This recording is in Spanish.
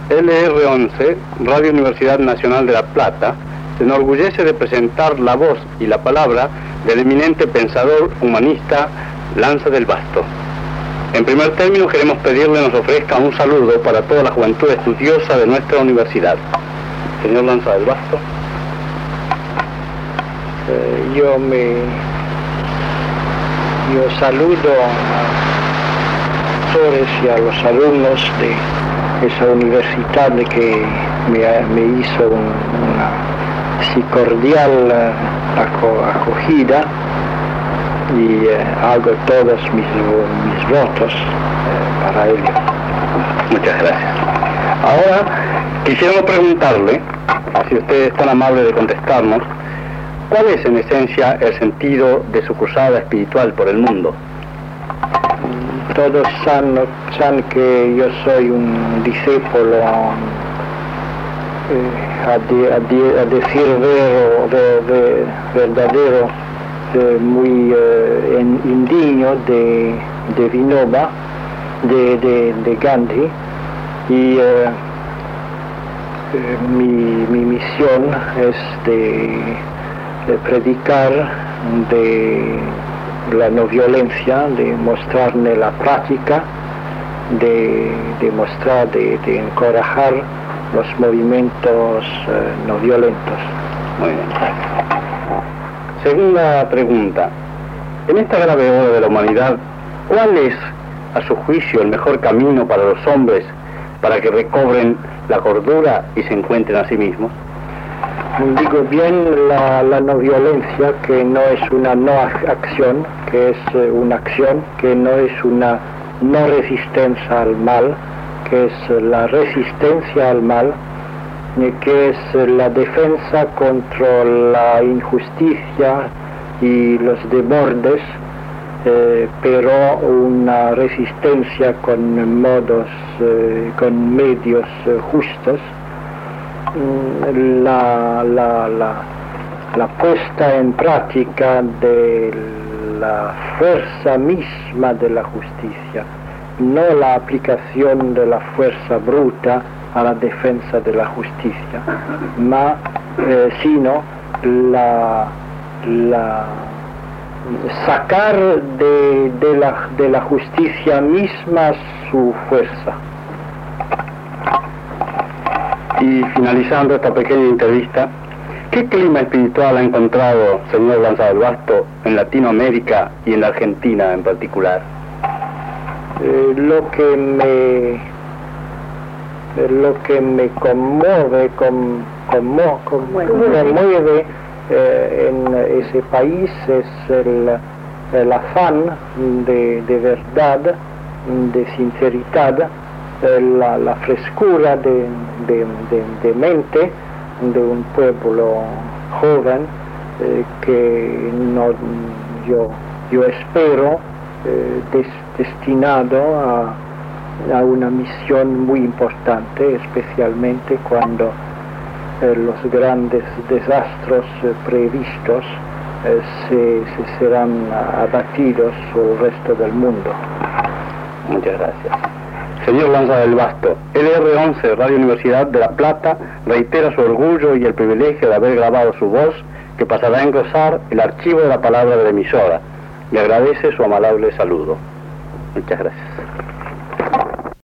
LR11, Radio Universidad Nacional de La Plata, se enorgullece de presentar la voz y la palabra del eminente pensador humanista Lanza del Basto. En primer término, queremos pedirle nos ofrezca un saludo para toda la juventud estudiosa de nuestra universidad. Señor Lanza del Basto. Yo saludo a todos y a los alumnos de esa universidad que me hizo una así cordial acogida y hago todos mis votos para ello. Muchas gracias. Ahora quisiéramos preguntarle, si usted es tan amable de contestarnos, ¿cuál es en esencia el sentido de su cruzada espiritual por el mundo? Todos saben que yo soy un discípulo, a decir verdadero, muy indigno de Vinoba, de Gandhi, y mi misión es de predicar de la no violencia, de mostrarle la práctica, de mostrar, de encorajar los movimientos no violentos. Muy bien. Segunda pregunta. En esta grave hora de la humanidad, ¿cuál es, a su juicio, el mejor camino para los hombres para que recobren la cordura y se encuentren a sí mismos? Digo bien la no violencia, que no es una no acción, que es una acción, que no es una no resistencia al mal, que es la resistencia al mal, que es la defensa contra la injusticia y los desbordes, pero una resistencia con medios justos. La puesta en práctica de la fuerza misma de la justicia, no la aplicación de la fuerza bruta a la defensa de la justicia, sino sacar de la justicia misma su fuerza. Y finalizando esta pequeña entrevista, ¿qué clima espiritual ha encontrado, señor Lanza del Basto, en Latinoamérica y en la Argentina en particular? Lo que me conmueve en ese país es el afán de verdad, de sinceridad, la frescura de mente de un pueblo joven que yo espero destinado a una misión muy importante, especialmente cuando los grandes desastres previstos se serán abatidos sobre el resto del mundo. Muchas gracias. Señor Lanza del Basto, LR11, Radio Universidad de La Plata, reitera su orgullo y el privilegio de haber grabado su voz, que pasará a engrosar el archivo de la palabra de la emisora. Le agradece su amable saludo. Muchas gracias.